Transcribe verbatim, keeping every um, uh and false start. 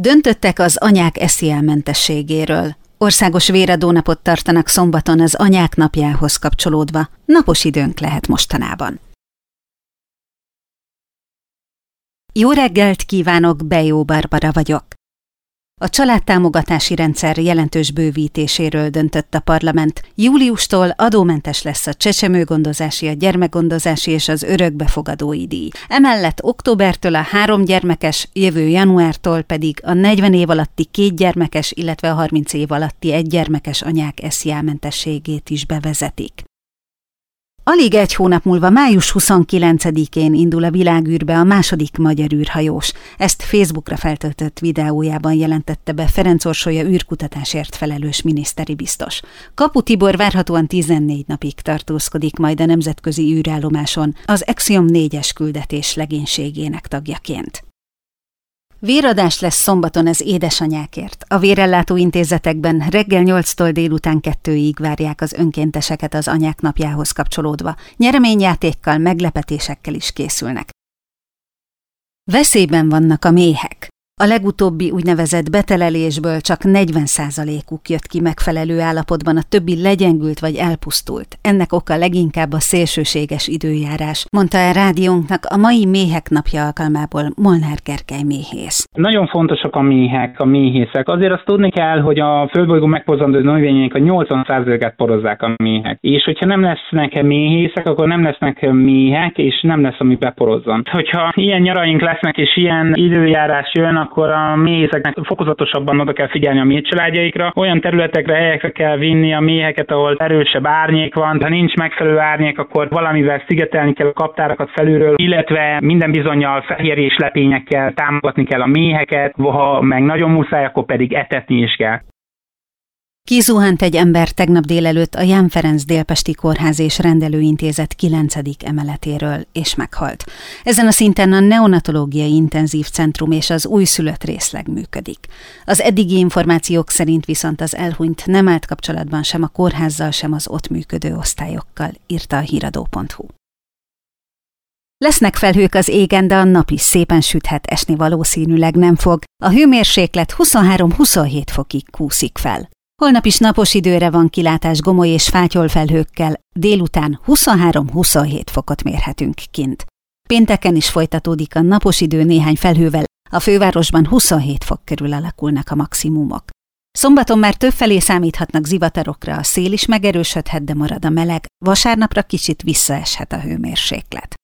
Döntöttek az anyák eszielmentességéről. Országos véradónapot tartanak szombaton az anyák napjához kapcsolódva. Napos időnk lehet mostanában. Jó reggelt kívánok, Bejó Barbara vagyok. A családtámogatási rendszer jelentős bővítéséről döntött a parlament. Júliustól adómentes lesz a csecsemőgondozási, a gyermekgondozási és az örökbefogadói díj. Emellett októbertől a három gyermekes, jövő januártól pedig a negyven év alatti két gyermekes, illetve a harminc év alatti egy gyermekes anyák eszielmentességét is bevezetik. Alig egy hónap múlva, május huszonkilencedikén indul a világűrbe a második magyar űrhajós. Ezt Facebookra feltöltött videójában jelentette be Ferenc Orsolya űrkutatásért felelős miniszteri biztos. Kapu Tibor várhatóan tizennégy napig tartózkodik majd a nemzetközi űrállomáson az Axiom négyes küldetés legénységének tagjaként. Véradás lesz szombaton az édesanyákért. A vérellátó intézetekben reggel nyolctól délután kettőig várják az önkénteseket az anyák napjához kapcsolódva. Nyereményjátékkal, meglepetésekkel is készülnek. Veszélyben vannak a méhek. A legutóbbi úgynevezett betelelésből csak negyven százalékuk jött ki megfelelő állapotban, a többi legyengült vagy elpusztult. Ennek oka leginkább a szélsőséges időjárás, mondta el rádiónknak a mai Méhek napja alkalmából Molnár Gergely méhész. Nagyon fontosak a méhek, a méhészek. Azért azt tudni kell, hogy a földbolygó megporozandó növényeinek a nyolcvan százalékát porozzák a méhek. És hogyha nem lesznek méhészek, akkor nem lesznek méhek, és nem lesz, ami beporozzon. Hogyha ilyen nyaraink lesznek, és ilyen időjárás jön, akkor a méhészeknek fokozatosabban oda kell figyelni a méhcsaládjaikra. Olyan területekre, helyekre kell vinni a méheket, ahol erősebb árnyék van. Ha nincs megfelelő árnyék, akkor valamivel szigetelni kell a kaptárakat felülről, illetve minden bizonnyal fehérjés lepényekkel támogatni kell a méheket, ha meg nagyon muszáj, akkor pedig etetni is kell. Kizuhant egy ember tegnap délelőtt a Ján Ferenc Délpesti Kórház és Rendelőintézet kilencedik emeletéről, és meghalt. Ezen a szinten a neonatológiai intenzív centrum és az újszülött részleg működik. Az eddigi információk szerint viszont az elhunyt nem állt kapcsolatban sem a kórházzal, sem az ott működő osztályokkal, írta a híradó pont hu. Lesznek felhők az égen, de a nap is szépen süthet, esni valószínűleg nem fog. A hőmérséklet huszonhárom-huszonhét fokig kúszik fel. Holnap is napos időre van kilátás gomoly és fátyolfelhőkkel, délután huszonhárom-huszonhét fokot mérhetünk kint. Pénteken is folytatódik a napos idő néhány felhővel, a fővárosban huszonhét fok körül alakulnak a maximumok. Szombaton már többfelé számíthatnak zivatarokra, a szél is megerősödhet, de marad a meleg, vasárnapra kicsit visszaeshet a hőmérséklet.